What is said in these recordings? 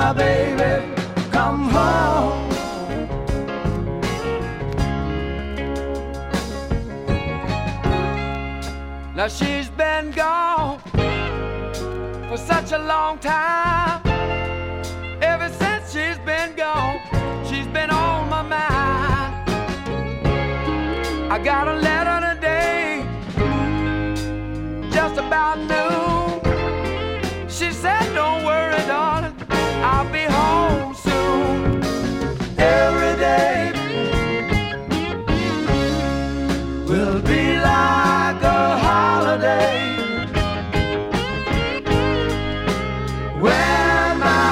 my baby come home. Now she's been gone for such a long time. Ever since she's been gone, she's been on my mind. I got a letter today, just about noon. She said, don't worry, darling, I'll be home soon. Every day will be like a holiday when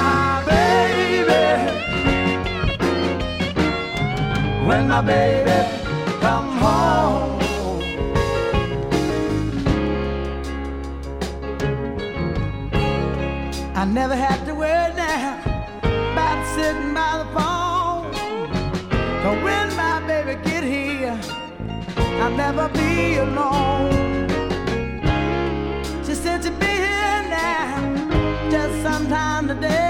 my baby come home. I never had to worry now about sitting by the phone, 'cause when my baby get here, I'll never be alone. She said she'd be here now, just sometime today.